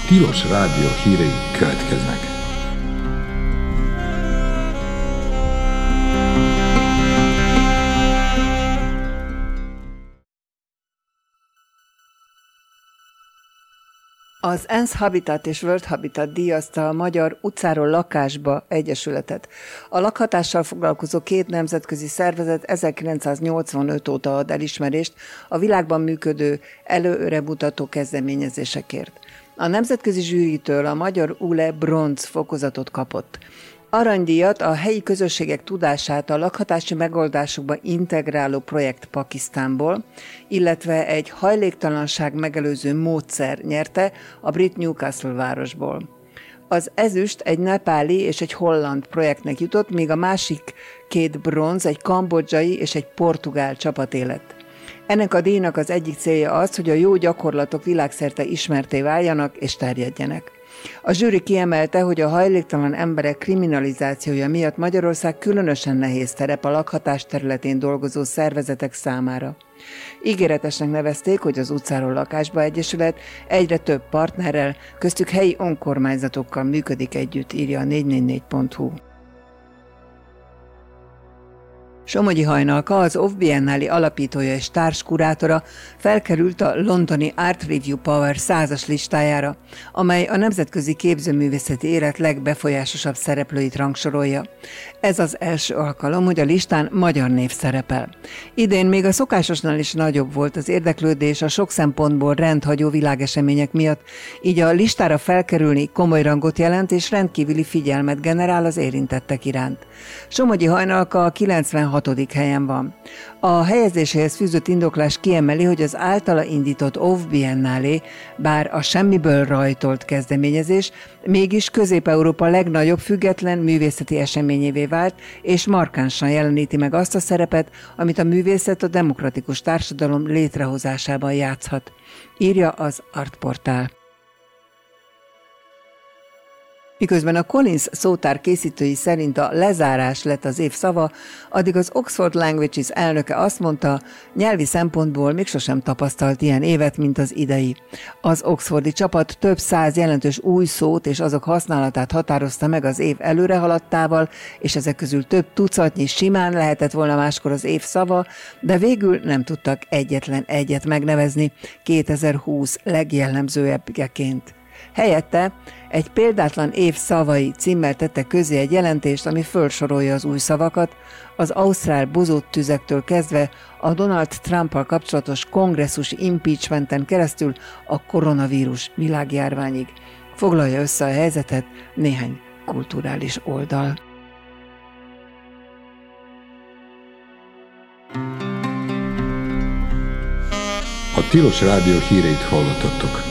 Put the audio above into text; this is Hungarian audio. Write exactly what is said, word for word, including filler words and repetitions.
Tilos Rádió hírei következnek. Az ENSZ Habitat és World Habitat díjazta a Magyar Utcáról Lakásba Egyesületet. A lakhatással foglalkozó két nemzetközi szervezet ezerkilencszáznyolcvanöt óta ad elismerést a világban működő előremutató kezdeményezésekért. A nemzetközi zsűritől a magyar u el e bronz fokozatot kapott. Aranydíjat a helyi közösségek tudását a lakhatási megoldásokba integráló projekt Pakisztánból, illetve egy hajléktalanság megelőző módszer nyerte a brit Newcastle városból. Az ezüst egy nepáli és egy holland projektnek jutott, míg a másik két bronz egy kambodzsai és egy portugál csapaté lett. Ennek a díjnak az egyik célja az, hogy a jó gyakorlatok világszerte ismertté váljanak és terjedjenek. A zsűri kiemelte, hogy a hajléktalan emberek kriminalizációja miatt Magyarország különösen nehéz terep a lakhatás területén dolgozó szervezetek számára. Ígéretesnek nevezték, hogy az Utcáról Lakásba Egyesület egyre több partnerrel, köztük helyi önkormányzatokkal működik együtt, írja a négy négy négy pont hu. Somogyi Hajnalka, az Off Biennale alapítója és társkurátora felkerült a londoni Art Review Power százas listájára, amely a nemzetközi képzőművészeti élet legbefolyásosabb szereplőit rangsorolja. Ez az első alkalom, hogy a listán magyar név szerepel. Idén még a szokásosnál is nagyobb volt az érdeklődés a sok szempontból rendhagyó világesemények miatt, így a listára felkerülni komoly rangot jelent és rendkívüli figyelmet generál az érintettek iránt. Somogyi Hajnalka a kilencvenhatodik helyen van. A helyezéséhez fűzött indoklás kiemeli, hogy az általa indított Off Biennale, bár a semmiből rajtolt kezdeményezés, mégis Közép-Európa legnagyobb független művészeti eseményévé vált, és markánsan jeleníti meg azt a szerepet, amit a művészet a demokratikus társadalom létrehozásában játszhat, írja az Artportál. Miközben a Collins szótár készítői szerint a lezárás lett az év szava, addig az Oxford Languages elnöke azt mondta, nyelvi szempontból még sosem tapasztalt ilyen évet, mint az idei. Az oxfordi csapat több száz jelentős új szót és azok használatát határozta meg az év előrehaladtával, és ezek közül több tucatnyi simán lehetett volna máskor az év szava, de végül nem tudtak egyetlen egyet megnevezni kétezer-húsz legjellemzőbbjeként. Helyette egy példátlan év szavai címmel tette közé egy jelentést, ami felsorolja az új szavakat, az ausztrál bozóttüzektől kezdve a Donald Trumppal kapcsolatos kongresszusi impeachmenten keresztül a koronavírus világjárványig. Foglalja össze a helyzetet néhány kulturális oldal. A Tilos Rádió híreit hallottattok.